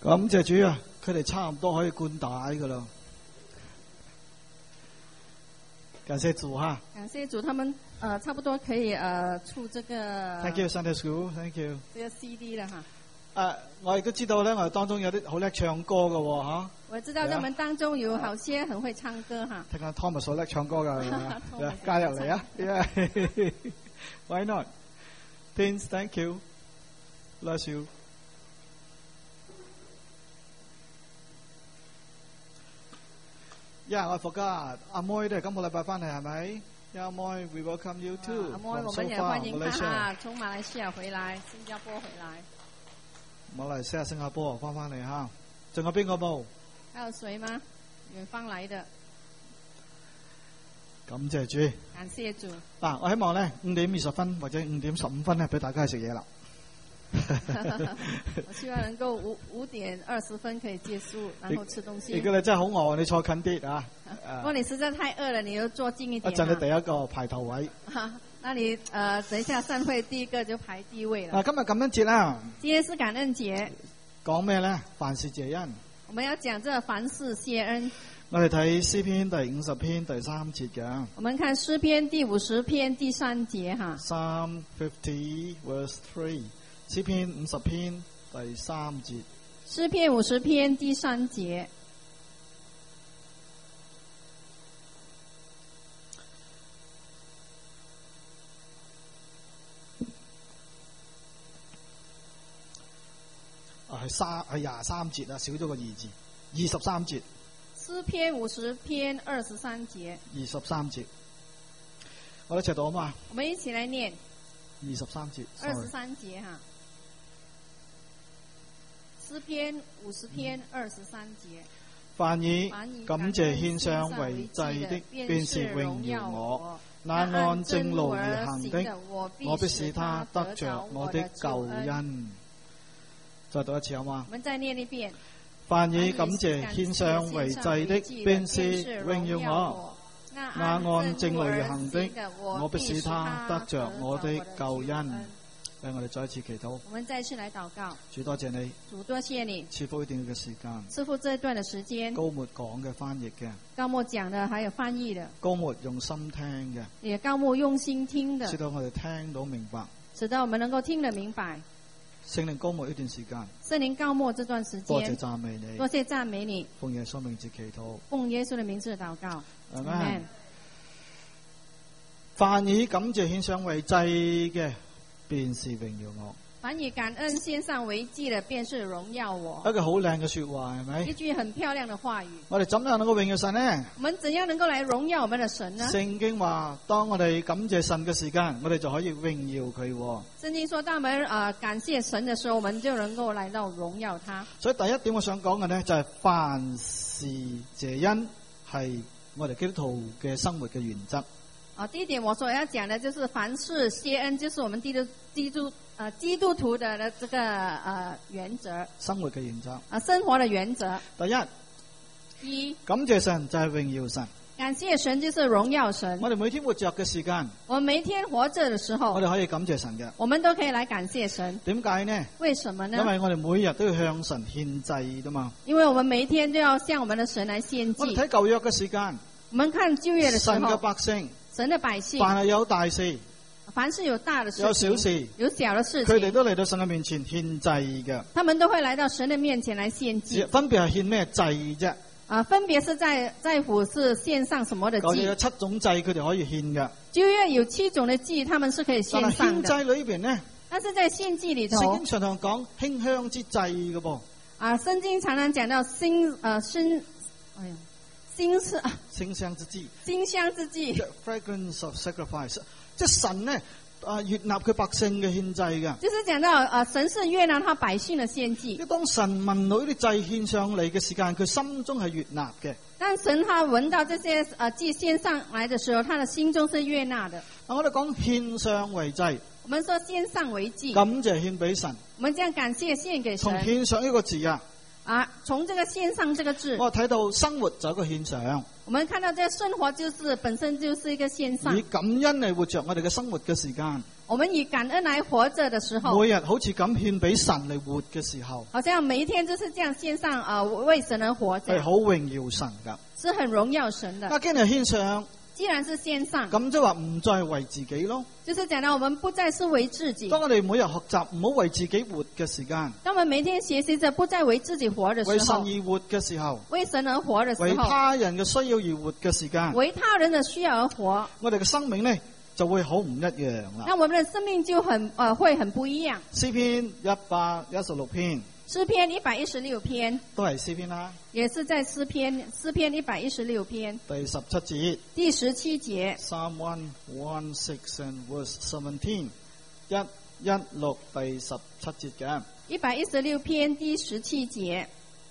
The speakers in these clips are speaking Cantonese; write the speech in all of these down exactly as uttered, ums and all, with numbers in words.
感謝主啊，佢哋差唔多可以灌帶噶啦。感謝主哈。 感謝主，他們呃差不多可以呃出這個。 Thank you Sunday School，Thank you。 這個 C D 了哈。 誒，我亦都知道咧，我哋當中有啲好叻唱歌嘅喎嚇。 我知道我們當中有好些很會唱歌哈。 聽講 Thomas 好叻唱歌㗎，加入嚟啊 ！Yeah，Why not？ Pins, thank you. Bless you. Yeah, I forgot. 阿妹都係今個禮拜翻嚟係咪？阿妹 ，we welcome you too. 阿妹，我們也歡迎他哈，從馬來西亞回來，新加坡回來。 馬來西亞、新加坡翻翻嚟嚇，仲有邊個冇？ 還有誰嗎？遠方來的。 感謝主。 感謝主。 嗱，我希望咧五點二十分或者五點十五分咧，俾大家去食嘢啦。 我希望能夠五五點二十分可以結束，然後吃東西。 如果你真係好餓，你坐近啲啊。 如果你實在太餓了，你就坐近一點。 一陣你第一個排頭位。 那你呃，等一下散會第一個就排第一位了。 嗱，今日感恩節啦。 今天是感恩節。 講咩咧？凡事謝恩。 我們要講這凡事謝恩。 我哋睇詩篇第五十篇第三節嘅。 我們看詩篇第五十篇第三節哈。 Psalm fifty verse three， 詩篇五十篇第三節。 詩篇五十篇第三節。 啊，係三係廿三節啊，少咗個二字，二十三節。 詩篇五十篇二十三節。 二十三節，我哋一齊讀啊嘛。 我們一起來念。 二十三節。 二十三節哈。詩篇五十篇二十三節。 凡以感謝獻上為祭的，便是榮耀我；那按正路而行的，我必使他得着我的救恩。再讀一次好嗎？ 我們再念一遍。 凡以感謝獻上為祭的，便是榮耀我；那按正路而行的，我必使他得着我的救恩。讓我哋再一次祈禱。 我們再次來禱告。 主多謝你。 主多謝你。 賜福一段嘅時間。 賜福這段嘅時間。 高末講嘅翻譯嘅。 高末講嘅，還有翻譯嘅。 高末用心聽嘅。 也高末用心聽嘅。 使到我哋聽到明白。 使到我們能夠聽得明白。 聖靈高末呢段時間。 聖靈高末這段時間。 多謝讚美你。 多謝讚美你。 奉耶穌名字祈禱。 奉耶穌的名字禱告。阿門。 凡以感謝獻上為祭嘅，便是榮耀我。 凡以感恩獻上為祭的，便是榮耀我。 一個好靚嘅說話係咪？ 一句很漂亮的話語。我哋怎樣能夠榮耀神呢？ 我們怎樣能夠來榮耀我們的神呢？ 聖經話，當我哋感謝神嘅時間，我哋就可以榮耀佢。 聖經說，當我們啊感謝神的時候，我們就能夠來到榮耀他。 所以第一點我想講嘅呢，就係凡事謝恩係我哋基督徒嘅生活嘅原則。 啊，第一點我所要講的，就是凡事謝恩，就是我們基督基督啊基督徒的這個呃原則。生活嘅原則。啊，生活的原則。第一，一感謝神就係榮耀神。 感謝神就是榮耀神。 我哋每天活着嘅時間， 我們每天活着的時候， 我哋可以感謝神嘅。 我們都可以來感謝神。 點解呢？ 為什麼呢？ 因為我哋每日都要向神獻祭噶嘛。 因為我們每一天都要向我們的神來獻祭。 我哋睇舊約嘅時間， 我們看舊約的時候， 神嘅百姓。 神的百姓， 凡係有大事， 凡是有大的事， 有小事， 有小的事情， 佢哋都嚟到神嘅面前獻祭嘅。 他們都會來到神的面前來獻祭。 分別係獻咩祭啫？ 啊，分別是在在乎是獻上什麼的祭。 舊約有七種祭，佢哋可以獻嘅。 舊約有七種的祭，他們是可以獻上的。 但係獻祭裏邊呢？ 但是在獻祭裏頭， 聖經常常講馨香之祭嘅噃。 啊，聖經常常講到馨啊馨，哎呀。馨是啊， 馨香之祭， 馨香之祭 The fragrance of sacrifice， 即係神呢啊悅納佢百姓嘅獻祭嘅。 就是講到啊，神是悅納他百姓嘅獻祭。 即當神聞到呢啲祭獻上嚟嘅時間，佢心中係悅納嘅。 當神他聞到這些啊祭獻上來嘅時候，他的心中是悅納的。 嗱，我哋講獻上為祭。 我們說獻上為祭。 感謝獻俾神。 我們將感謝獻給神。 從獻上一個字啊。 啊，從這個獻上這個字， 我睇到生活就係一個獻上。 我們看到這個生活就是本身就是一個獻上。 以感恩嚟活着我哋嘅生活嘅時間。 我們以感恩來活着的時候， 每日好似咁獻俾神嚟活嘅時候， 好像每一天就是這樣獻上啊、呃，為神而活着， 係好榮耀神噶， 是很榮耀神的。 啊，既然獻上， 既然是獻上， 咁即係話唔再為自己咯。 就是講到我們不再是為自己。 當我哋每日學習唔好為自己活嘅時間， 當我們每天學習着不再為自己活的時候， 為神而活嘅時候， 為神而活的時候， 為他人嘅需要而活嘅時間， 為他人的需要而活， 我哋嘅生命呢就會好唔一樣啦。 那我們的生命就很呃會很不一樣。 詩篇一百一十六篇， 詩篇一百一十六篇都係詩篇啦， 也是在詩篇詩篇一百一十六篇第十七節， 第十七節。 Psalm one one six and verse seventeen， 一一六第十七節嘅。 一百一十六篇第十七節。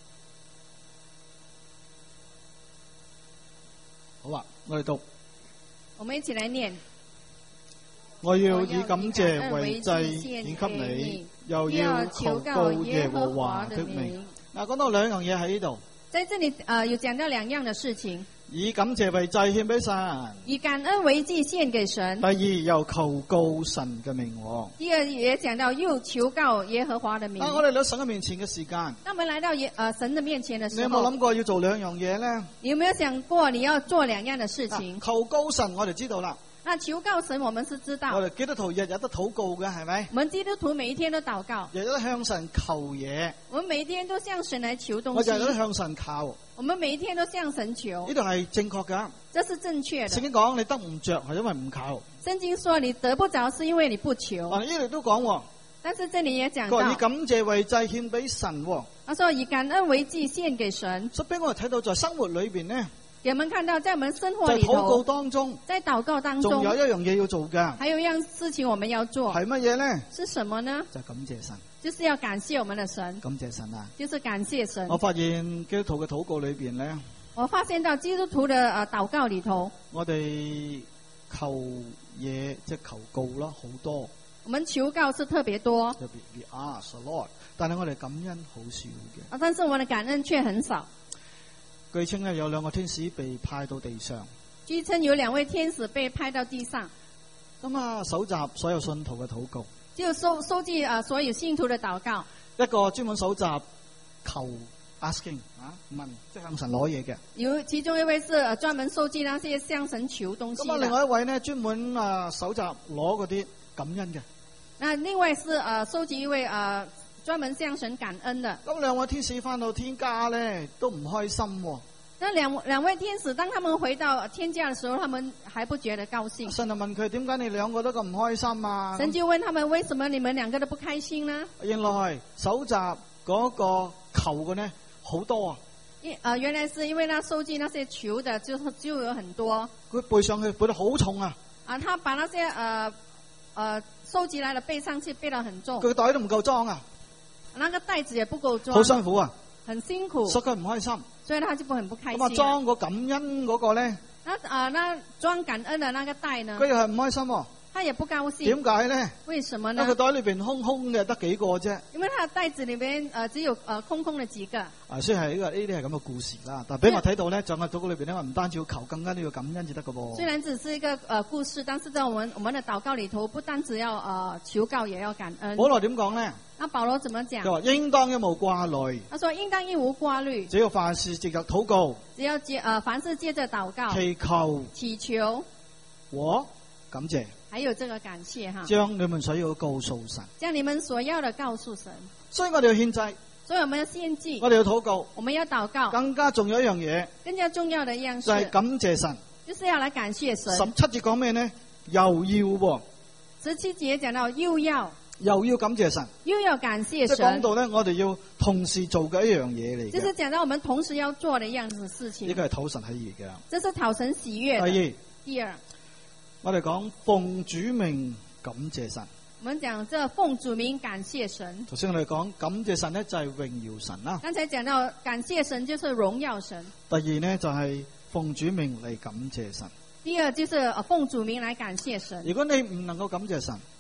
好啊，我哋讀。 我們一起來念。 我要以感謝為祭獻給你，又要求告耶和華的名。嗱，講到兩樣嘢喺呢度。 在這裏，呃，有講到兩樣的事情。 以感謝為祭獻俾神， 以感恩為祭獻給神。 第二，又求告神嘅名。 第二也講到又求告耶和華的名。 啊，我哋嚟到神嘅面前嘅時間， 當我們來到耶呃神的面前的時候， 你有冇諗過要做兩樣嘢咧？ 你有沒有想過你要做兩樣的事情？ 啊，求告神，我哋知道啦。 那求告神，我們是知道。 我哋基督徒日日都禱告嘅，係咪？ 我們基督徒每一天都禱告， 日日都向神求嘢。 我們每一天都向神來求東西。 我日日都向神求。 我們每一天都向神求。 呢度係正確噶。 這是正確的。 聖經講你得唔着係因為唔求。 聖經說你得不着是因為你不求。 啊，呢度都講。 但是這裏也講到。 以感謝為祭獻俾神。 他說以感恩為祭獻給神。 所以俾我哋睇到在生活裏邊呢。 給我們看到，在我們生活裏頭， 在禱告當中， 在禱告當中， 仲有一樣嘢要做㗎。 還有一樣事情我們要做， 係乜嘢呢？ 是什麼呢？ 就係感謝神， 就是要感謝我們的神。 感謝神啊！ 就是感謝神。 我發現基督徒嘅禱告裏邊咧， 我發現到基督徒的呃禱告裏頭， 我哋求嘢即係求告啦，好多。 我們求告是特別多， 特別 we ask the Lord，但係我哋感恩好少嘅。 啊，但是我們的感恩卻很少。 據稱咧有兩個天使被派到地上， 據稱有兩位天使被派到地上， 咁啊搜集所有信徒嘅禱告， 就收收集啊所有信徒嘅禱告。 一個專門搜集求 asking 啊問，即係向神攞嘢嘅。 有其中一位是呃專門收集那些向神求東西。 咁啊，另外一位呢專門啊搜集攞嗰啲感恩嘅。 那另外是呃收集一位呃。專門向神感恩的。 咁兩位天使翻到天家咧，都唔開心喎。 那兩兩位天使，當他們回到天家的時候，他們還不覺得高興。 神就問佢：點解你兩個都咁唔開心啊？ 神就問他們：為什麼你們兩個都不開心呢？ 原來搜集嗰個求嘅呢好多啊。 一啊、呃，原來是因為他收集那些求的就就有很多。 佢背上去背得好重啊。 啊，他把那些呃呃收集來的背上去背得很重。 佢袋都唔夠裝啊。 那個袋子也不夠裝， 好辛苦啊， 很辛苦， 所以佢唔開心， 所以他就不很不開心。 咁啊，裝個感恩嗰個咧， 那啊、呃，那裝感恩的那個袋呢？ 佢又係唔開心喎， 他也不高興。 點解咧？ 為什麼呢？ 因為佢袋裏邊空空嘅，得幾個啫。 因為他的袋子裏邊呃只有呃空空的幾個。 啊，雖然係呢個呢啲係咁嘅故事啦，但係俾我睇到咧，在我禱告裏邊咧，我唔單止要求，更加都要感恩至得嘅噃。 雖然只是一個呃故事，但是在我們我們的禱告裏頭，不單只要呃求告，也要感恩。 保羅點講咧？ 那保羅怎麼講？ 佢話應當一無掛慮。 他說應當一無掛慮。 只要凡事藉着禱告。 只要接呃凡事借着禱告。 祈求。 祈求。 和感謝。 還有這個感謝哈。 將你們所要告訴神。 將你們所要的告訴神。 所以我哋要獻祭。 所以我們要獻祭。 我哋要禱告。 我們要禱告。 更加重要一樣嘢。 更加重要的一樣事。 就係感謝神。 就是要來感謝神。 十七節講咩呢？又要喎。 十七節講到又要。 又要感謝神， 又要感謝神。 即係講到咧，我哋要同時做嘅一樣嘢嚟嘅。 就是講到我們同時要做的一樣子事情。 呢個係討神喜悅嘅。 這是討神喜悅的。 第二， 第二， 我哋講奉主名感謝神。 我們講這奉主名感謝神。 頭先我哋講感謝神咧，就係榮耀神啦。 剛才講到感謝神就是榮耀神。 第二呢，就係奉主名嚟感謝神。 第二就是奉主名來感謝神。 如果你唔能夠感謝神。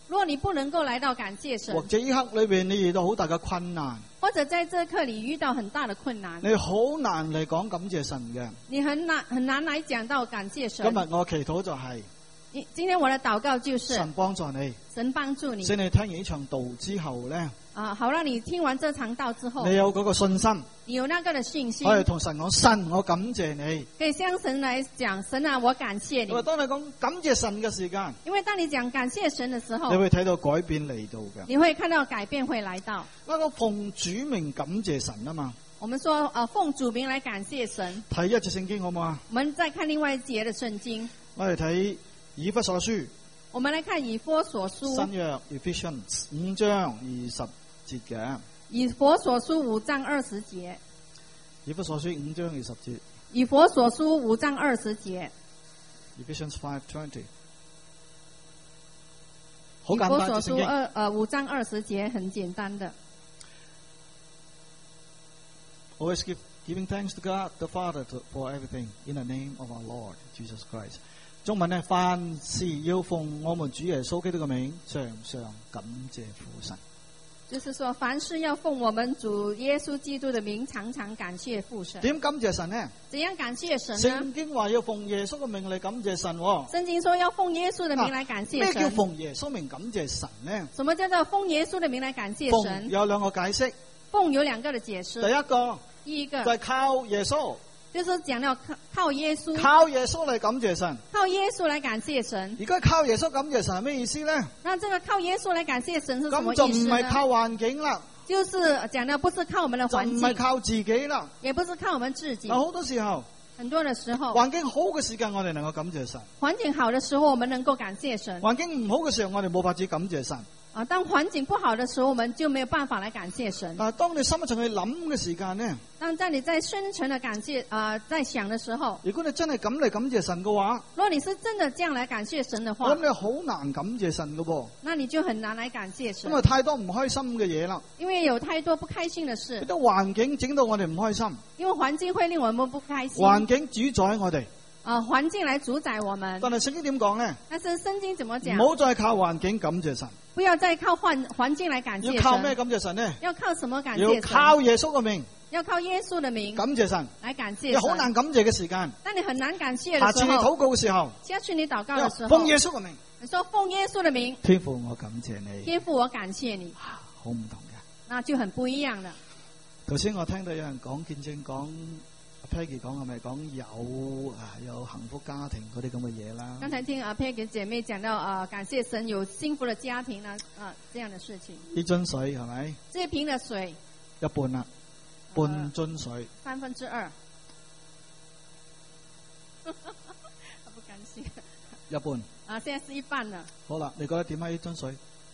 如果你不能夠來到感謝神， 或者呢刻裏邊你遇到好大嘅困難， 或者在這刻裏遇到很大的困難， 你好難嚟講感謝神嘅， 你很難很難來講到感謝神。 今日我祈禱就係、是。 今天我的禱告就是神幫助你， 神幫助你。 使你聽完呢場道之後咧， 啊，好讓你聽完這場道之後， 你有嗰個信心， 你有那個的信心， 可以同神講，神我感謝你， 可以向神來講，神啊我感謝你。 因為當你講感謝神嘅時間， 因為當你講感謝神嘅時候， 你會睇到改變嚟到嘅， 你會看到改變會來到。 那個奉主名感謝神啊嘛， 我們說啊、呃、奉主名來感謝神。 睇一節聖經好唔好啊？ 我們再看另外一節的聖經， 我哋睇以弗所書。 我們來看以弗所書新約 Ephesians 五章二十節嘅。 以弗所書五章二十節。 以弗所書五章二十節。 以弗所書五章二十節。 Ephesians five twenty。好簡單嘅聖經。以弗所書二呃五章二十節很簡單的。 Always give giving thanks to God the Father to, for everything in the name of our Lord Jesus Christ。中文呢，凡事要奉我們主耶穌基督嘅名，常常感謝父神。 就是說，凡事要奉我們主耶穌基督的名，常常感謝父神。 點感謝神呢？ 怎樣感謝神呢？ 聖經話要奉耶穌嘅名嚟感謝神。 聖經說要奉耶穌的名來感謝神。 咩叫奉耶穌名感謝神呢？ 什麼叫做奉耶穌的名來感謝神？ 奉有兩個解釋。 奉有兩個的解釋。 第一個， 第一個就係靠耶穌。 就是講到靠靠耶穌， 靠耶穌嚟感謝神， 靠耶穌來感謝神。 而家靠耶穌感謝神係咩意思咧？ 那這個靠耶穌來感謝神是什麼意思呢？ 咁就唔係靠環境啦， 就是講到不是靠我們的環境， 就唔係靠自己啦， 也不是靠我們自己。 好多時候， 很多的時候， 環境好嘅時間我哋能夠感謝神， 環境好的時候我們能夠感謝神。 環境唔好嘅時候我哋冇法子感謝神。 啊，當環境不好的時候，我們就沒有辦法來感謝神。 但係當你心一層去諗嘅時間呢？ 當在你在深層的感謝啊、呃，在想的時候， 如果你真係咁嚟感謝神嘅話， 如果你是真的這樣來感謝神的話， 咁你好難感謝神嘅噃。 那你就很難來感謝神， 因為太多唔開心嘅嘢啦。 因為有太多不開心的事， 啲環境整到我哋唔開心， 因為環境會令我們不開心， 環境主宰我哋。 啊、呃，環境來主宰我們。 但係聖經點講呢？ 但是聖經怎麼講？ 唔好再靠環境感謝神。 不要再靠環環境來感謝神。 要靠咩感謝神呢？ 要靠什麼感謝神？ 要靠耶穌嘅名。 要靠耶穌的名感謝神， 來感謝神。 有好難感謝嘅時間。 當你很難感謝的時候， 下次你禱告嘅時候， 下次你禱告的時候， 奉耶穌嘅名。 你說奉耶穌的名。 天父我感謝你。 天父我感謝你。 好唔同嘅。 那就很不一樣了。 頭先我聽到有人講見證講。Peggy 講係咪講有啊有幸福家庭嗰啲咁嘅嘢啦？ 剛才聽啊 Peggy 姐妹講到啊，感謝神有幸福的家庭啊啊這樣的事情。呢樽水係咪？ 這瓶的水一半啦，半樽水。呃、 三分之二。不甘心。 一半。 啊，現在是一半了。 好啦，你覺得點啊？呢樽水？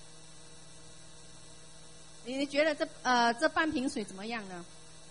你你覺得這呃這半瓶水怎麼樣呢？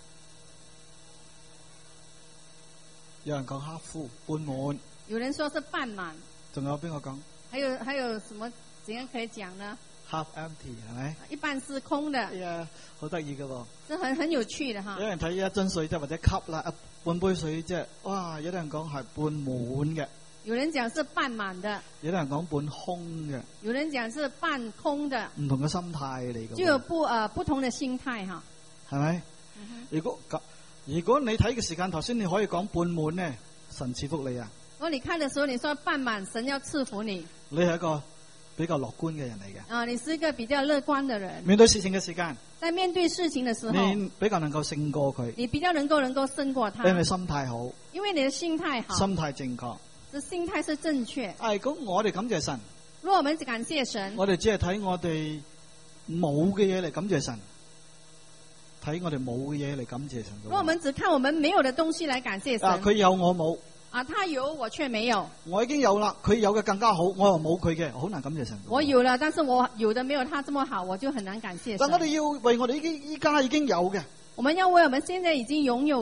有人講 half full 半滿， 有人說是半滿， 仲有邊個講？ 還有還有什麼怎樣可以講呢 ？half empty 係咪？ 一半是空的。 係啊，好得意㗎喎。 這很很有趣的哈。 有人睇一樽水即係或者吸啦，半杯水即係哇，有啲人講係半滿嘅。 有人講是半滿的。有啲人講半空嘅。 有人講是半空的。 唔同嘅心態嚟嘅。 就有不呃不同的心態哈。 係咪？嗯、如果咁。如果你睇嘅時間，頭先你可以講半滿呢，神賜福你啊！ 如果你看的時候，你說半滿，神要賜福你。 你係一個比較樂觀嘅人嚟嘅。 啊，你是一個比較樂觀的人。 面對事情嘅時間， 在面對事情嘅時候， 你比較能夠勝過佢。 你比較能夠能夠勝過他。 因為心態好。 因為你的心態好。 心態正確。 這心態是正確。 係咁，我哋感謝神。 如果我們感謝神， 我哋只係睇我哋冇嘅嘢嚟感謝神。睇我哋冇嘅嘢嚟感謝神。 如果我們只看我們沒有的東西來感謝神， 啊，佢有我冇， 啊，他有我卻沒有， 我已經有啦，佢有嘅更加好，我又冇佢嘅，好難感謝神。 我有了，但是我有的沒有他這麼好，我就很難感謝神。 但我哋要為我哋依依家已經有嘅， 我們要為我們現在已經擁有的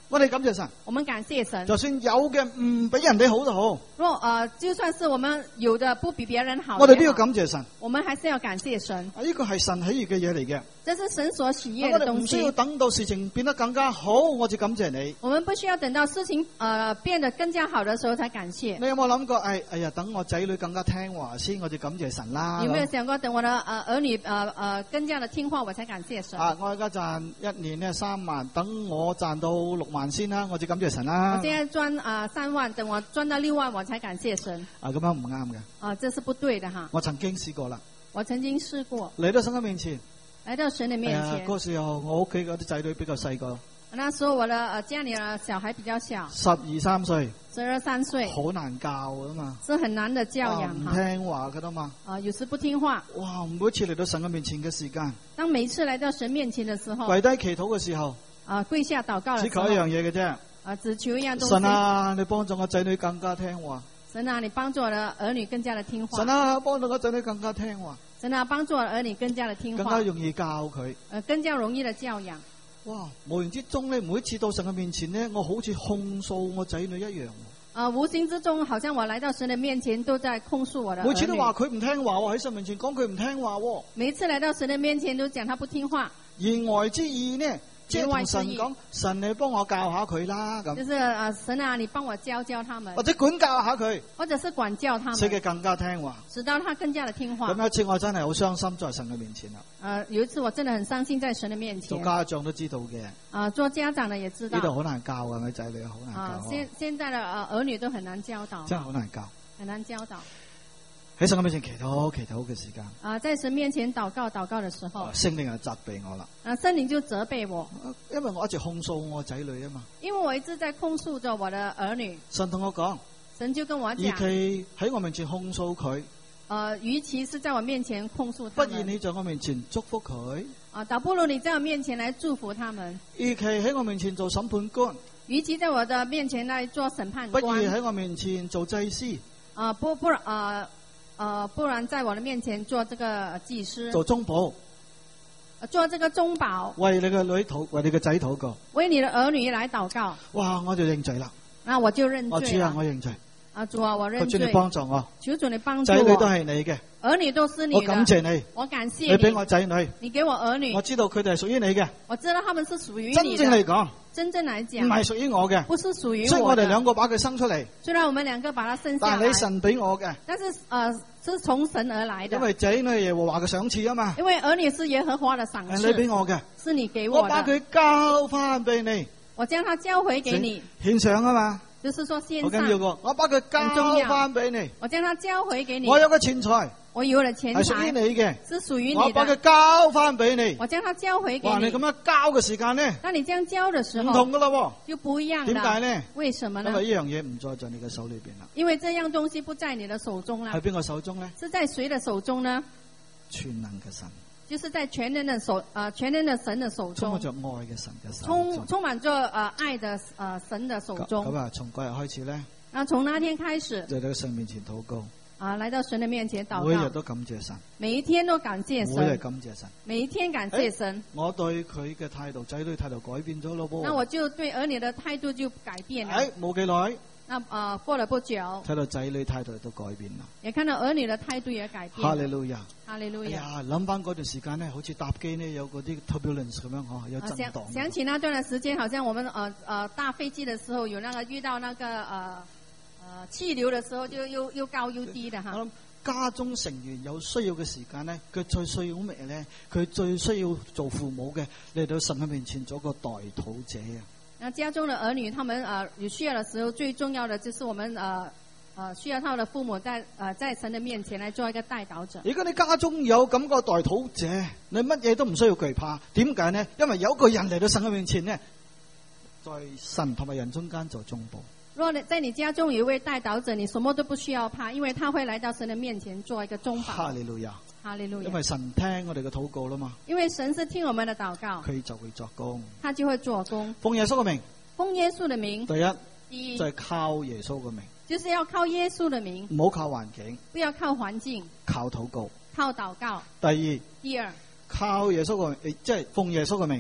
我哋感謝神， 我們感謝神。 就算有嘅唔比人哋好就好。 若呃，就算是我們有的不比別人好， 我哋都要感謝神。 我們還是要感謝神。 啊，呢個係神喜悅嘅嘢嚟嘅。 這是神所喜悅的東西。我哋唔需要等到事情變得更加好，我就感謝你。我們不需要等到事情呃變得更加好的時候才感謝。你有冇諗過？哎哎呀，等我仔女更加聽話先，我就感謝神啦。有沒有想過等我的呃兒女呃呃更加的聽話，我才感謝神？啊，我而家賺一年呢三萬，等我賺到六萬先啦，我就感謝神啦。我現在賺啊、呃、三萬，等我賺到六萬，我才感謝神。啊，咁樣唔啱嘅。啊，這是不對的哈。我曾經試過啦。我曾經試過。嚟到神嘅面前。來到神的面前。嗰、哎、時候我屋企嗰啲仔女比較細個。那時候我的呃家裏的小孩比較小。十二三歲。十二三歲。好難教噶嘛。是很難的教養。唔、啊、聽話噶啦嘛。啊，有時不聽話。哇，每一次嚟到神嘅面前嘅時間。當每一次嚟到神面前嘅時候。跪低祈禱嘅時候。啊，跪下禱告嘅時候。只求一樣嘢嘅啫。啊，只求一樣東西。神啊，你幫助我仔女更加聽話。神啊，你幫助我的兒女更加的聽話。神啊，幫助我仔女更加聽話。神啊，幫助我兒女更加的聽話。更加容易教佢。呃，更加容易的教養。哇，無形之中咧，每一次到神嘅面前咧，我好似控訴我仔女一樣。啊，無形之中，好像我來到神嘅面前，都在控訴我的兒女。每次都話佢唔聽話，我喺神面前講佢唔聽話。每次來到神嘅面前，都講他不聽話。言外之意呢？即係同神講，神你幫我教下佢啦咁。就是啊，神啊，你幫我教教他們。或者管教下佢。或者是管教他們。使佢更加聽話。使到他更加的聽話。咁有一次我真係好傷心，在神嘅面前啦。啊，有一次我真的很傷心，在神嘅面前。做家長都知道嘅。啊，做家長的也知道。呢度好難教啊，我仔女好難教。啊，現現在的啊兒女都很難教導。真係好難教。很難教導。喺神嘅面前祈禱祈禱嘅時間，啊，在神面前禱告禱告嘅時候，聖靈就責備我啦。啊，聖靈就責備我，因為我一直控訴我仔女啊嘛。因為我一直在控訴着我的兒女。神同我講，神就跟我講，與其喺我面前控訴佢，呃，與其是在我面前控訴他們，不如你在我面前祝福佢。啊，倒不如你在我面前來祝福他們。與其喺我面前做審判官，與其在我的面前來做審判官，不如喺我面前做祭司。啊，不不啊。呃，不然在我的面前做這個祭司，做中保，做這個中保，為你個女禱，為你個仔禱告，為你的兒女來禱告。哇，我就認罪啦，那我就認罪。我主啊，我認罪。啊，主啊，我認罪。求主你幫助我，求主你幫助我。仔女都係你嘅，兒女都是你的。我感謝你，我感謝你。你俾我仔女，你給我兒女。我知道佢哋係屬於你嘅，我知道他們是屬於你的。真正嚟講，真正來講，唔係屬於我嘅，不是屬於我的。所以我哋兩個把佢生出嚟。雖然我們兩個把他生下來，但係你神俾我嘅。但是，呃，是從神而來的。因為仔女係耶和華嘅賞賜啊嘛。因為兒女是耶和華的賞賜。係你俾我嘅，是你給我的。我把佢交翻俾你，我將他交回給你。獻上啊嘛。就是說獻上。好緊要個，我把佢交翻俾你，我將他交回給你。我有個錢財。我有了錢財，係屬於你嘅，是屬於你的。我把佢交翻俾你，我將它交回給你。哇，你咁樣交嘅時間呢？當你這樣交嘅時候，唔同噶啦，就不一樣。點解呢？為什麼呢？因為呢樣嘢唔再在你嘅手裏邊啦。因為這樣東西不在你的手中啦。喺邊個手中呢？是在誰的手中呢？全能嘅神，就是在全能的手，啊、呃，全能的神的手中。充滿着愛嘅神嘅手中。充充滿着啊、呃、愛的啊、呃、神的手中。咁啊，從嗰日開始呢？啊，從那天開始，就喺神面前禱告。啊，來到神的面前禱告，每日都感謝神，每一天都感謝神，每日感謝神，每一天感謝神。我對佢嘅態度，仔女態度改變咗咯噃。那我就對兒女的態度就改變了。誒，冇幾耐，那啊、呃、過了不久，睇到仔女態度都改變啦，也看到兒女的態度也改變。哈利路亞，哈利路亞。哎呀，諗翻嗰段時間呢，好似搭機呢，有嗰啲 turbulence 咁樣嗬，有震盪、啊。想起那段嘅時間，好像我們呃呃搭飛機的時候，有那個遇到那個呃。呃，氣流的時候就又又高又低的哈。我諗家中成員有需要嘅時間咧，佢最需要咩咧？佢最需要做父母嘅嚟到神嘅面前做個代禱者啊。那家中的兒女，他們呃有需要的時候，最重要的就是我們呃呃需要他們的父母在呃在神的面前來做一個代禱者。如果你家中有咁個代禱者，你乜嘢都唔需要懼怕。點解呢？因為有一個人嚟到神嘅面前呢，在神同埋人中間做中保。若你在你家中有一位代禱者，你什麼都不需要怕，因為他會來到神的面前做一個中保。哈利路亞，哈利路亞。因為神聽我哋嘅禱告啦嘛。因為神是聽我們的禱告，佢就會作工，他就會做工。奉耶穌嘅名，奉耶穌的名。第一，第一就係靠耶穌嘅名，就是要靠耶穌的名，唔好靠環境，不要靠環境，靠禱告，靠禱告。第二，第二靠耶穌嘅名，即係奉耶穌嘅名。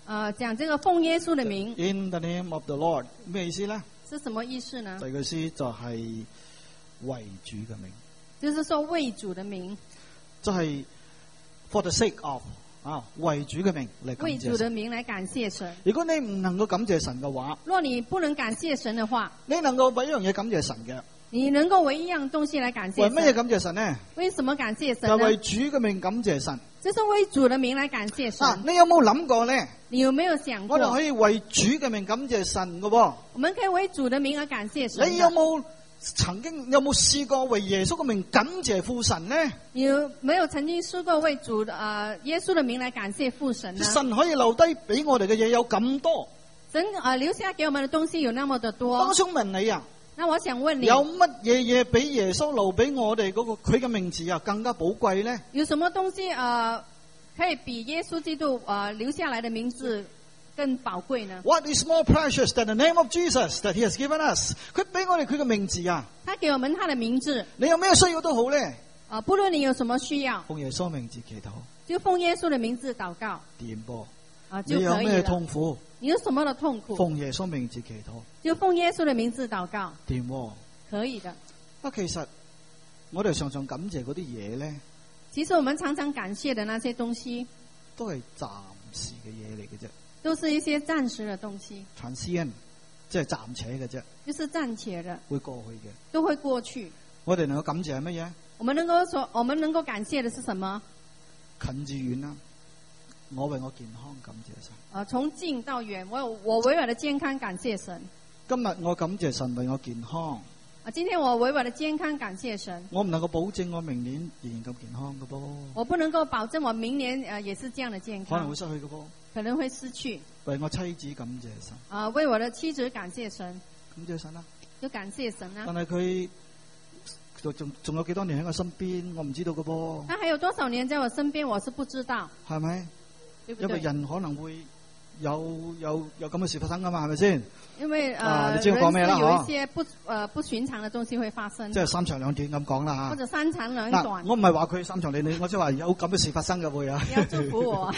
呃，講這個奉耶穌的名。 In the name of the Lord 咩意思咧？ 是什麼意思呢？ 第二個意思就係為主嘅名。 就是說為主的名。 就係 for the sake of 啊，為主嘅名嚟感謝神。 為主的名嚟感謝神。 如果你唔能夠感謝神嘅話， 若你不能感謝神嘅話， 你能夠為一樣嘢感謝神嘅。 你能夠為一樣東西來感謝神。 為乜嘢感謝神呢？ 為什麼感謝神呢？ 就為主嘅名感謝神。 就是為主的名來感謝神。 啊，你有冇諗過呢？ 你有沒有想過？ 我哋可以為主嘅名感謝神嘅喎。 我們可以為主的名而感謝神。 你有冇曾經有冇試過為耶穌嘅名感謝父神呢？ 你有沒有曾經試過為主的啊、呃、耶穌的名來感謝父神呢？ 神可以留低俾我哋嘅嘢有咁多。 神啊、呃、留下給我們的東西有那麼的多。 我想問你啊。 那我想問你， 有乜嘢嘢比耶穌留俾我哋嗰、那個佢嘅名字啊更加寶貴呢？ 有什麼東西啊、呃、可以比耶穌基督啊、呃、留下來的名字更寶貴呢 ？What is more precious than the name of Jesus that He has given us？ 佢俾我哋佢嘅名字啊！ 他給我們他的名字。 你有咩需要都好咧。 啊，不論你有什麼需要， 奉耶穌名字祈禱， 就奉耶穌的名字禱告。 點噃？ 啊，就可以了。 你有咩痛苦？ 你有什麼的痛苦？ 奉耶穌名字祈禱， 就奉耶穌的名字禱告。 點喎？ 可以的。 啊，其實我哋常常感謝嗰啲嘢咧。 其實我們常常感謝的那些東西， 都係暫時嘅嘢嚟嘅啫。 都是一些暫時的東西。 transient，即係暫且嘅啫。 就是暫且的。 會過去嘅。 都會過去。 我哋能夠感謝係乜嘢？ 我們能夠說，我們能夠感謝的是什麼？ 近至遠啦，我為我健康感謝神。 啊，從近到遠，我我為我的健康感謝神。 今日我感謝神為我健康。 啊，今天我為我的健康感謝神。 我唔能夠保證我明年仍然咁健康嘅噃。 我不能夠保證我明年誒也是這樣的健康。 可能會失去嘅噃。 可能會失去。 為我妻子感謝神。 啊，為我的妻子感謝神。 感謝神啦。 就感謝神啦。 但係佢仲仲有幾多年喺我身邊，我唔知道嘅噃。 他還有多少年在我身邊，我是不知道。 係咪？ 對不對？ 因為人可能會有有有咁嘅事發生噶嘛，係咪先？ 因為誒、呃啊，你知我講咩啦？ 有一些不誒、呃、不尋常嘅東西會發生。 即係三長兩短咁講啦吓。 或者三長兩短。 我唔係話佢三長兩短，我即係話有咁嘅事發生嘅會啊。 你要祝福我。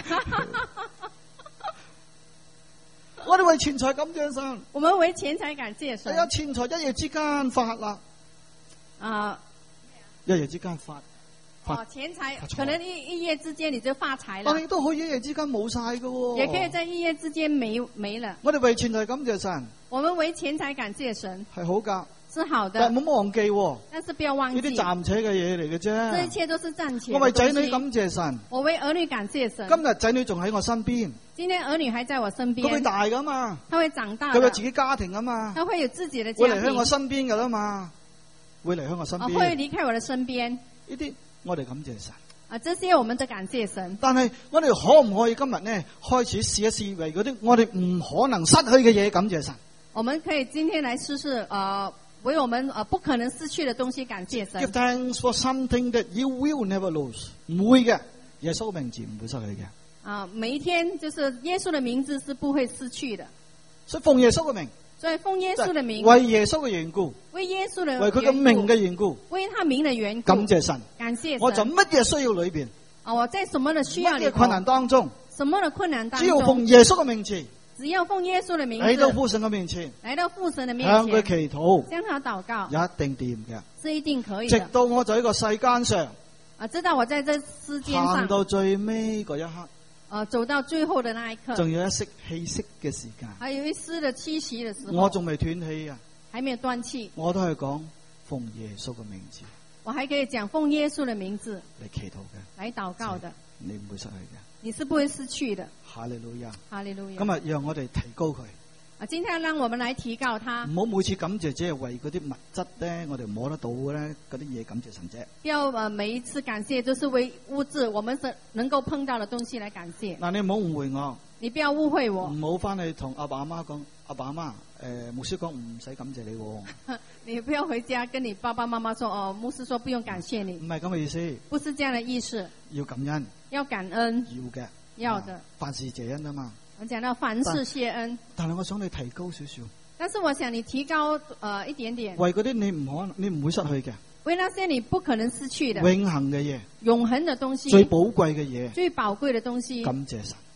我哋為錢財感謝神。 我們為錢財感謝神。 係啊，錢財一夜之間發啦。 啊， 一夜之間發。 哦，錢財可能一一夜之間你就發財了。 但係都可以一夜之間冇晒㗎喎。 也可以在一夜之間沒沒了。 我哋為錢財感謝神。 我們為錢財感謝神。係好噶。 是好的。 但係唔好忘記喎。 但是不要忘記。 呢啲暫且嘅嘢嚟嘅啫。 這一切都是暫且。 我為仔女感謝神。 我為兒女感謝神。 今日仔女仲喺我身邊。 今天兒女還在我身邊。 佢會大噶嘛？ 他會長大。 佢有自己家庭啊嘛。 他會有自己的家庭。 會離開我身邊噶啦嘛。會離開我身邊。 會離開我的身邊。 呢啲我哋感謝神。 啊，這些我們都感謝神。 但係我哋可唔可以今日呢開始試一試為嗰啲我哋唔可能失去嘅嘢感謝神？ 我們可以今天來試試，呃，為我們呃不可能失去的東西感謝神。 Give thanks for something that you will never lose。唔會嘅，耶穌名字唔會失去嘅。 啊，每一天就是耶穌的名字是不會失去的。 所以奉耶穌嘅名。 所以奉耶穌的名， 為耶穌嘅緣故， 為耶穌的， 為佢嘅名嘅緣故， 為他名的緣故， 感謝神， 感謝神。 我就乜嘢需要裏邊， 啊，我在什麼的需要裏， 乜嘢困難當中， 什麼的困難當中， 只要奉耶穌嘅名字， 只要奉耶穌的名字， 嚟到父神嘅面前， 嚟到父神的面前， 向佢祈禱， 向他禱告， 一定掂嘅， 是一定可以的。 直到我在呢個世間上， 啊，直到我在這世間上， 行到最尾嗰一刻。 呃，走到最後的那一刻， 仲有一息氣息嘅時間， 還有一絲的氣息的時候， 我仲未斷氣啊， 還沒有斷氣， 我都係講奉耶穌嘅名字， 我還可以講奉耶穌的名字嚟祈禱嘅， 嚟禱告的， 你唔會失去嘅， 你是不會失去的。 哈利路亞， 哈利路亞。 今日讓我哋提高佢。 啊，今天讓我們來提高他。 唔好每次感謝只係為嗰啲物質咧，我哋摸得到嘅咧，嗰啲嘢感謝神啫。 不要誒，每一次感謝都是為物質，我們是能夠碰到的東西來感謝。 嗱，你唔好誤會我。 你不要誤會我。 唔好翻去同阿爸阿媽講，阿爸阿媽，誒、呃，牧師講唔使感謝你喎。 你不要回家跟你爸爸媽媽說，哦，牧師說不用感謝你。 唔係咁嘅意思。 不是這樣的意思。 要感恩。 要感恩。 要嘅。 要的。 凡事謝恩啊嘛。 我講到凡事謝恩， 但係我想你提高少少。 但是我想你提高，呃，一點點。 為嗰啲你唔可能，你唔會失去嘅。 為那些你不可能失去的。 永恆嘅嘢。 永恆的東西。 最寶貴嘅嘢。 最寶貴的東西。 感謝神。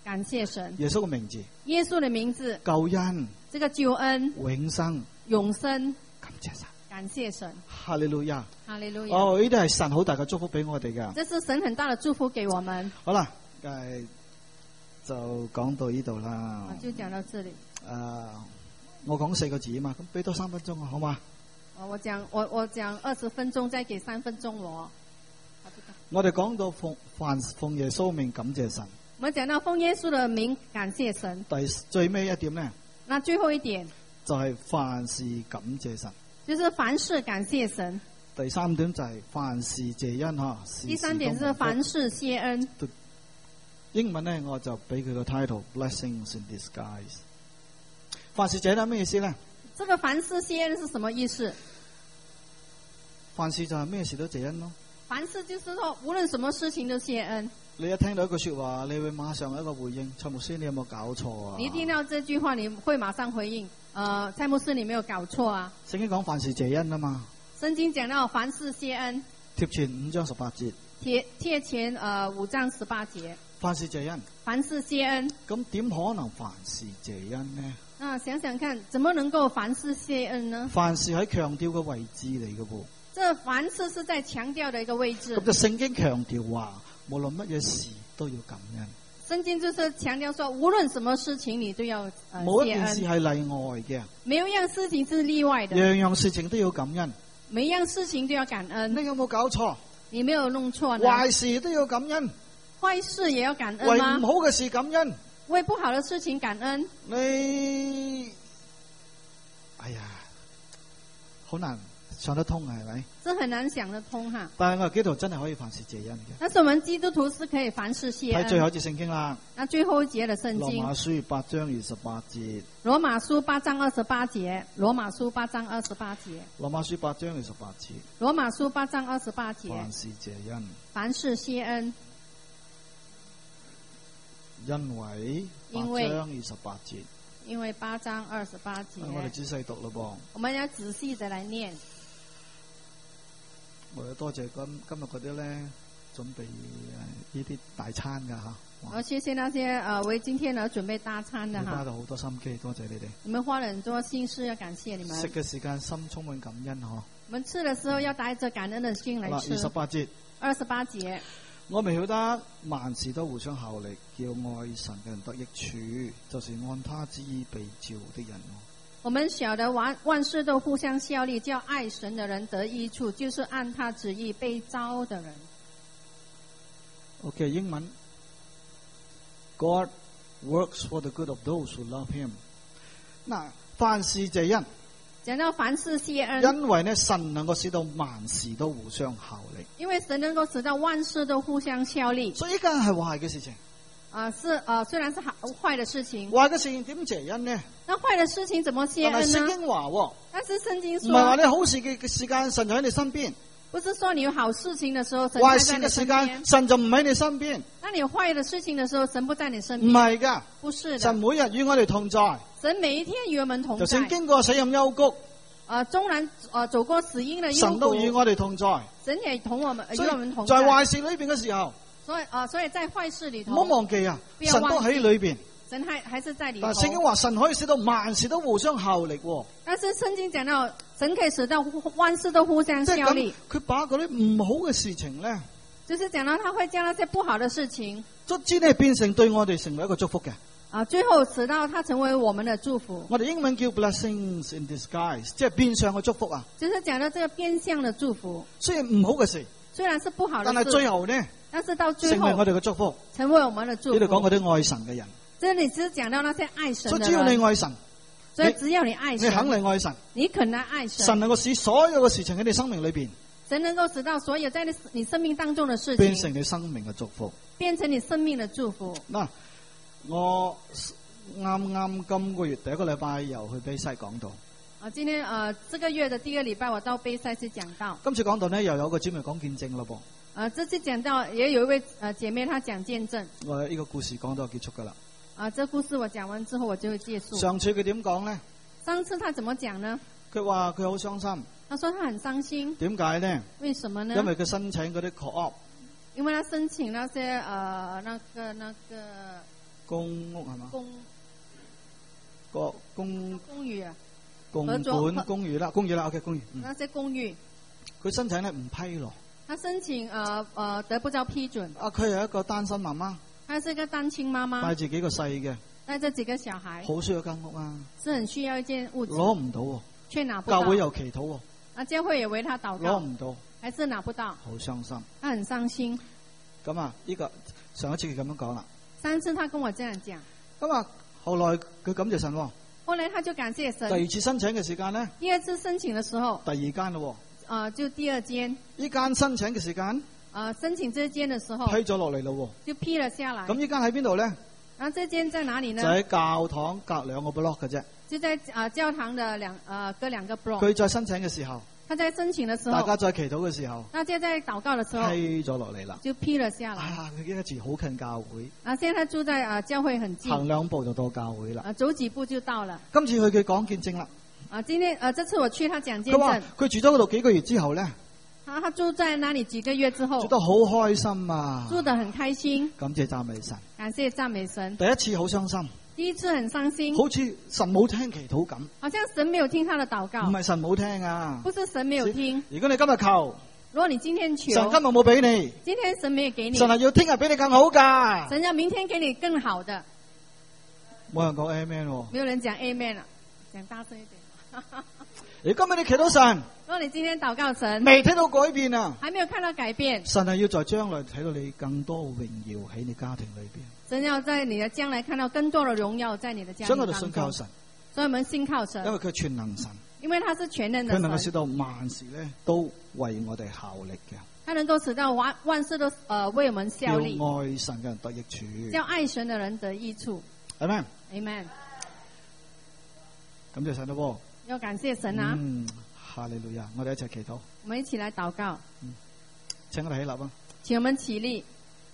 感謝神。 耶穌嘅名字。 耶穌嘅名字。 救恩。 這個救恩。 永生。 永生。 感謝神。 感謝神。 哈利路亞。 哈利路亞。 哦，呢啲係神好大嘅祝福俾我哋噶。 這是神很大的祝福給我們。 好啦，誒，就講到呢度啦。 就講到這裡。誒、 呃，我講四個字啊嘛，咁俾多三分鐘啊，好嘛？ 我講我我講二十分鐘，再給三分鐘我。 我哋講到奉凡奉耶穌名感謝神。 我們講到奉耶穌的名感謝神。 第最尾一點咧？ 那最後一點就係凡事感謝神。 就是凡事感謝神。 第三點就係凡事謝恩吓。 第三點是凡事謝恩。 英文咧我就俾佢個 title Blessings in Disguise。凡事謝恩咩意思咧？ 這個凡事謝恩是什麼意思？ 凡事就係咩事都謝恩咯。 凡事就是說，無論什麼事情都謝恩。 你一聽到一句說話，你會馬上一個回應。蔡牧師，你有冇搞錯啊？ 你一聽到這句話，你會馬上回應。呃，蔡牧師，你沒有搞錯啊？ 聖經講凡事謝恩啊嘛。 聖經講到凡事謝恩。 貼前五章十八節。 貼貼前呃五章十八節。凡事謝恩。凡事謝恩。 咁點可能凡事謝恩呢？ 啊，想想看，怎麼能夠凡事謝恩呢？ 凡事喺強調嘅位置嚟嘅噃。 這凡事是在強調的一個位置。 咁就聖經強調話，無論乜嘢事都要感恩。 聖經就是強調說，無論什麼事情你都要呃謝恩。 冇一件事係例外嘅。 沒有一樣事情是例外的。 樣樣事情都要感恩。 每一樣事情都要感恩。 你有冇搞錯？ 你沒有弄錯呢？ 壞事都要感恩。 壞事也要感恩嗎？ 為唔好嘅事感恩。 為不好的事情感恩。 你，哎呀，好難想得通啊，係咪？ 這很難想得通哈。 但係我哋基督徒真係可以凡事謝恩嘅。 但是我們基督徒是可以凡事謝恩。 睇最後一節聖經啦。 那最後一節的聖經。 羅馬書八章二十八節。 羅馬書八章二十八節。羅馬書八章二十八節。 羅馬書八章二十八節。 羅馬書八章二十八節。 凡事謝恩。凡事謝恩。 因為八章二十八節。 因為八章二十八節。 我哋仔細讀咯噃。 我們要仔細地來念。 我要多謝今今日嗰啲咧準備呢啲大餐噶吓。 我謝謝那些誒為今天而準備大餐的哈。 花咗好多心機，多謝你哋。 你們花了很多心思，要感謝你們。 食嘅時間心充滿感恩嗬。 我們吃嘅時候要帶着感恩的心來吃。 二十八節。 二十八節。 我未曉得萬事都互相效力，叫愛神嘅人得益處，就是按他旨意被召的人。 我們曉得萬萬事都互相效力，叫愛神的人得益處，就是按他旨意被召的人。 OK， 英文 God works for the good of those who love Him。嗱，凡事謝恩。 講到凡事謝恩， 因為呢神能夠使到萬事都互相效力。 因為神能夠使到萬事都互相效力。 所以呢個係壞嘅事情。 啊、呃，是啊、呃，雖然是好壞的事情。 壞嘅事情點謝恩呢？ 那壞的事情怎麼謝恩呢？ 但係聖經話、哦， 但是聖經說， 唔係話你好事嘅時間，神就喺你身邊。 不是說你有好事情的時候，神壞事嘅時間，神就唔喺你身邊。 那你有壞的事情的時候，神不在你身邊。 唔係噶， 不是的。 神每日與我哋同在。 神每一天與我們同在。 就算經過死蔭幽谷。 啊，縱然啊走過死蔭的幽谷， 神都與我哋同在。 神也同我們與我們同在。 在壞事裏邊嘅時候， 所以啊，所以在壞事裏頭， 唔好忘記啊，神都喺裏邊。 神還還是在裏頭。 但聖經話神可以使到萬事都互相效力。 但是聖經講到神可以使到萬事都互相效力。 佢把嗰啲唔好嘅事情咧， 就是講到他會將那些不好的事情， 卒之呢變成對我哋成為一個祝福嘅。 啊，最後使到它成為我們的祝福。 我哋英文叫 blessings in disguise， 即係變相嘅祝福啊。 就是講到這個變相的祝福。 雖然唔好嘅事， 雖然是不好的事， 但係最後呢， 但是到最後成為我哋嘅祝福， 成為我們的祝福。 呢度講嗰啲愛神嘅人。 這裏只講到那些愛神的人。 所以只要你愛神， 所以只要你愛神， 你肯嚟愛神， 你肯來愛神， 神能夠使所有嘅事情喺你生命裏邊， 神能夠使到所有在你你生命當中的事情變成你生命嘅祝福， 變成你生命的祝福。 嗱，我啱啱今個月第一個禮拜又去卑西講道。 啊，今天呃，這個月的第一個禮拜我到卑西去講道。 今次講道呢，又有個姊妹講見證咯噃。 啊，這次講道也有一位呃姐妹她講見證。 我呢個故事講到結束噶啦。 啊，這故事我講完之後我就會結束。 上次佢點講呢？ 上次他怎麼講呢？ 佢話佢好傷心。 他說他很傷心。 點解呢？ 為什麼呢？ 因為佢申請嗰啲 co-op。 因為他申請那些呃那個那個公屋係嘛？ 公個公公寓啊， 共管公寓啦，公寓啦 ，OK 公寓。嗯、 那些公寓， 佢申請咧唔批咯。 他申請呃呃得不到批准。 啊，佢係一個單身媽媽。 他是一個單親媽媽。 帶住幾個細嘅。 帶着幾個小孩。 好需要間屋啊。 是很需要一間屋子。 攞唔到喎。 卻拿不到。 教會又祈禱喎。 啊，教會也為他禱告。 攞唔到。 還是拿不到。 好傷心。 他很傷心。 咁啊，呢、這個上一次佢咁樣講啦。 上次他跟我這樣講。 咁啊，後來佢感謝神喎。 後來他就感謝神。 第二次申請嘅時間呢？ 第二次申請嘅時候。第二間咯。 啊、呃，就第二間。 呢間申請嘅時間。 啊、呃，申請這間嘅時候。 批咗落嚟咯。 就批了下來。 咁呢間喺邊度咧？ 然後這間在哪裡呢？ 就喺教堂隔兩個 block 嘅啫。 就在啊、呃、教堂的兩啊、呃、隔兩個 block。 佢在申請嘅時候。 他在申請嘅時候。 大家在祈禱嘅時候。 大家在禱告嘅時候。 批咗落嚟啦。 就批了下來。 啊，佢而家住好近教會。 啊，現在他住在啊、呃、教會很近。 行兩步就到教會啦。 啊，走幾步就到了。 今次去佢講見證啦。 啊，今天啊，這次我去他講見證。 佢話佢住咗嗰度幾個月之後咧。 啊，他住在那裡幾個月之後。 住得好開心啊。 住得很開心。 感謝讚美神。 感謝讚美神。 第一次好傷心。 第一次很傷心。 好似神冇聽祈禱咁。 好像神沒有聽他的禱告。 唔係神冇聽啊。 不是神沒有聽。 如果你今日求。 如果你今天求。 神今日冇俾你。 今天神沒有給你。 神係要聽日俾你更好噶。 神要明天給你更好的。 冇人講 Amen 喎。 沒有人講 Amen 啦，講大聲一點。 你今日你祈禱神， 如果你今天禱告神， 未睇到改變啊， 還沒有看到改變， 神係要在將來睇到你更多榮耀喺你家庭裏邊。 神要在你的將來看到更多的榮耀在你的家庭當中。所以我哋信靠神，所以我們信靠神， 因為佢係全能神， 因為他是全能的神， 佢能夠使到萬事咧都為我哋效力嘅。 他能夠使到萬萬事都誒、呃、為我們效力。叫愛神嘅人得益處， 叫愛神的人得益處。 Amen。 Amen。 感謝神咯。 要感謝神啊！ 嗯，哈利路亞，我哋一齊祈禱。 我們一起來禱告。 嗯，請我哋起立啊！ 請我們起立。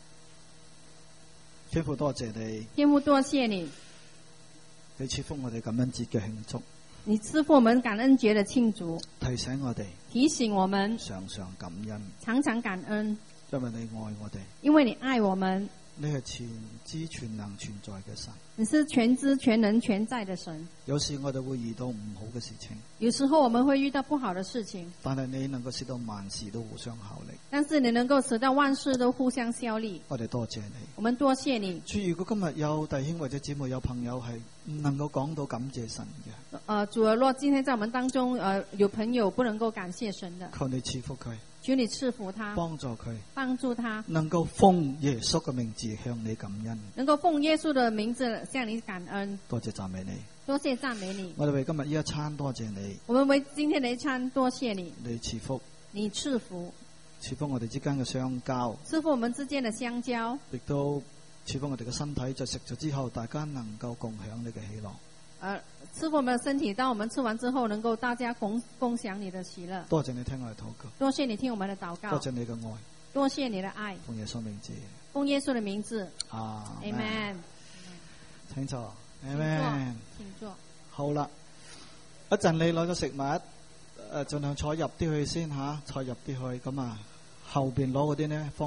天父多謝你。 天父多謝你。 你賜福我哋感恩節嘅慶祝。 你賜福我們感恩節嘅慶祝。 提醒我哋。 提醒我們。 常常感恩。 常常感恩。 因為你愛我哋。 因為你愛我們。 你係全知全能存在嘅神。 你是全知全能全在的神。 有時我哋會遇到唔好嘅事情。 有時候我們會遇到不好的事情。 但係你能夠使到萬事都互相效力。 但是你能夠使到萬事都互相效力。 我哋多謝你。 我們多謝你。主， 如果今日有弟兄或者姊妹有朋友係唔能夠講到感謝神嘅， 呃，主啊，若今天在我們當中，呃，有朋友不能夠感謝神的， 求你賜福佢。 求你賜福他， 幫助佢， 幫助他， 能夠奉耶穌嘅名字向你感恩， 能夠奉耶穌的名字向你感恩。 多謝讚美你， 多謝讚美你。 我哋為今日呢一餐多謝你， 我們為今天的一餐多謝你。 你賜福， 你賜福， 賜福我哋之間嘅相交， 賜福我們之間的相交， 亦都賜福我哋嘅身體，在食咗之後，大家能夠共享你嘅喜樂。 呃，賜福我們的身體，當我們吃完之後，能夠大家共共享你的喜樂。 多謝你聽我哋禱告， 多謝你聽我們的禱告， 多謝你嘅愛， 多謝你的愛。 奉耶穌名字， 奉耶穌的名字。 啊 Amen。 請坐 ，Amen。 請坐。 好啦，一陣你攞咗食物，誒、呃，盡量坐入啲去先吓，坐入啲去，咁啊，後邊攞嗰啲呢。